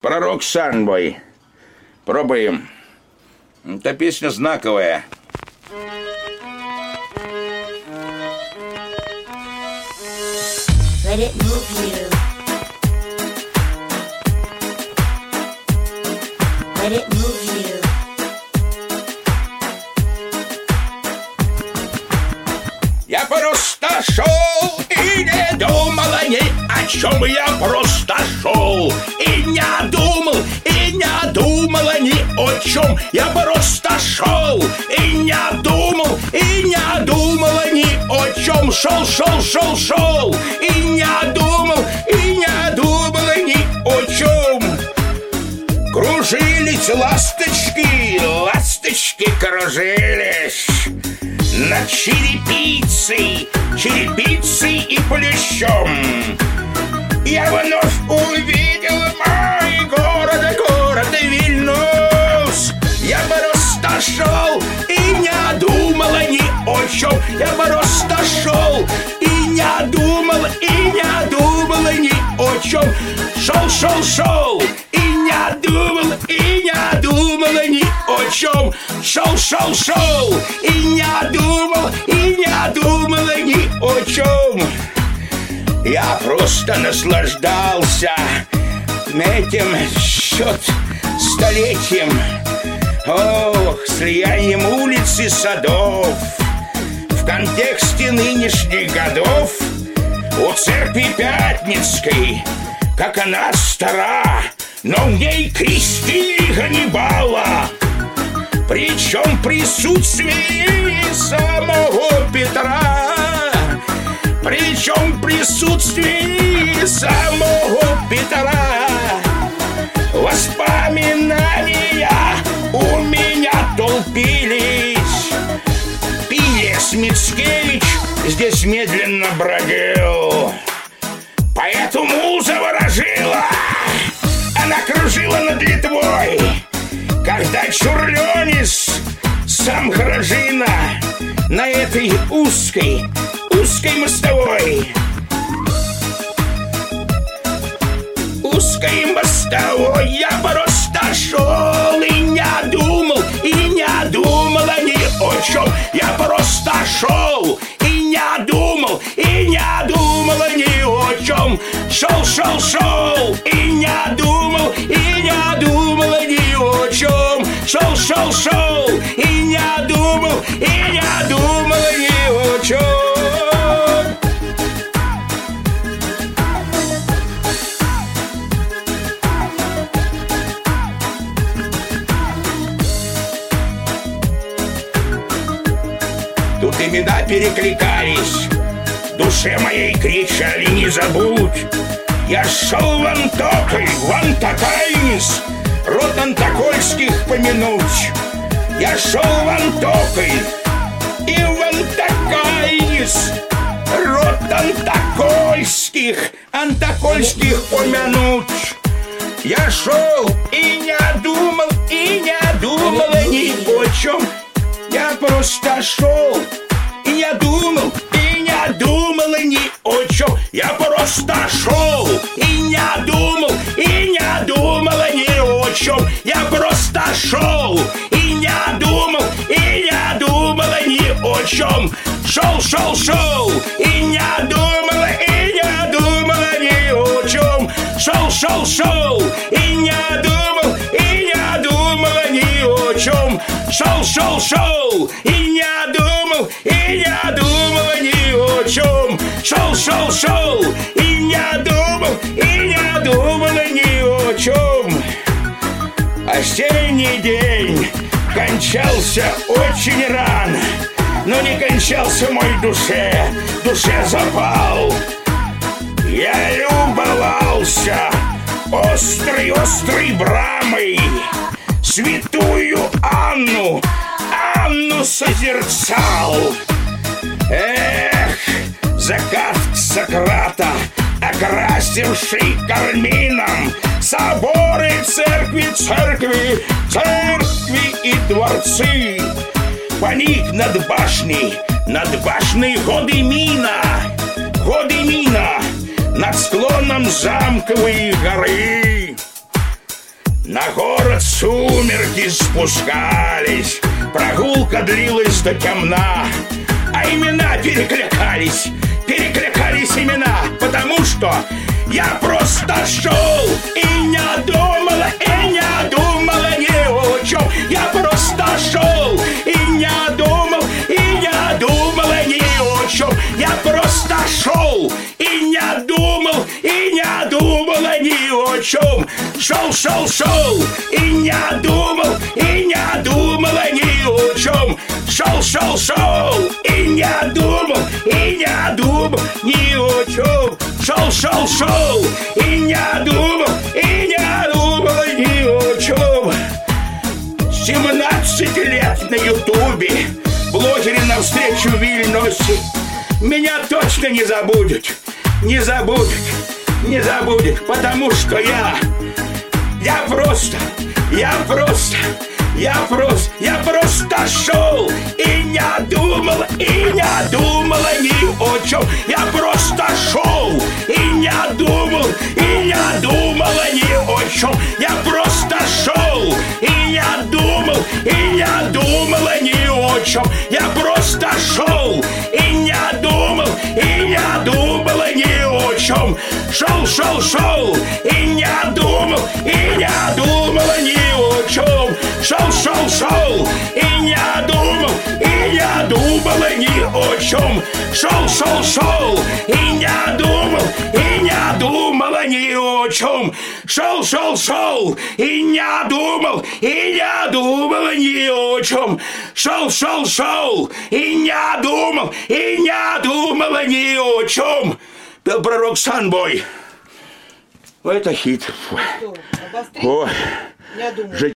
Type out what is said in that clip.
Пророк Санбой. Пробуем. Это песня знаковая. Let it move you. Let it move you. Я просто шел и не думала ни о чем. Я просто шел и не думала ни о чем. Я просто шел и не думала ни о чем. Шел и не думала ни о чем. Кружились ласточки кружились над черепицей и плющом. Я вновь увидел мой город Вильнюс. Я просто шел и не думала ни о чем. Я просто шел и не думала ни о чем. Шел и не думала ни о чем. Шел и не думала ни о чем. Я просто наслаждался этим столетием. Ох, слиянием улиц и садов в контексте нынешних годов. У церкви Пятницкой, как она стара, но в ней крестили Ганнибала. Причем в присутствии самого Петра. Причем в присутствии самого Петра. Воспоминания у меня толпились. Певец Мицкевич здесь медленно бродил. Поэтому заворожила. Она кружила над Литвой, когда Чурлёнис, сам Гражина, на этой узкой мостовой. Я просто шел и не думала ни о чем. Я просто шел и не думала ни о чем. Шел и не думала ни о чем. Шел и не думала ни о чем. Тут имена перекликались, душе моей кричали: не забудь. Я шел в Антокль, в Антокайнис, род Антокольских помянуть. Я шел в Антокль и в Антокайнис, род Антокольских помянуть. Я шел и не думала ни о чем. Я просто шел и не думала ни о чем. Я просто шел и не думала ни о чем. Я просто шел и не думала ни о чем. Шел и не думала ни о чем. Шел и не думала ни о чем. Шел и не думала ни о чем. Шел и не думала ни о чем. Осенний день кончался очень рано, но не кончался мой душе запал. Я любовался острой брамой, святую Анну созерцал. Эх, закат Сократа, окрасивший кармином соборы, церкви и дворцы. Поник над башней Годемина, над склоном замковой горы. На город сумерки спускались, прогулка длилась до темна, а имена перекликались имена, потому что я просто шел и не думала ни о чем. Я просто шел и не думала ни о чем. Я просто шел и не думала ни о чем. Шел и не думала ни о чем. Шел и не думал ни о чем. Шел и не думал ни о чем. 17 лет на Ютубе, блогеры навстречу в Вильнюсе. Меня точно не забудет, потому что я просто шел и не думал ни о чем. Я просто шел и не думал ни о чем. Я просто шел и не думал ни о чем. Я просто шел и не думал ни о чем. Шел и не думал ни о чем. Шел и не думал ни о чем. Шел и не думал ни о чем. Шел и не думал ни о чем. Шел и не думал ни о чем. Пел пророк Санбой. Это хит. Ой, я думаю.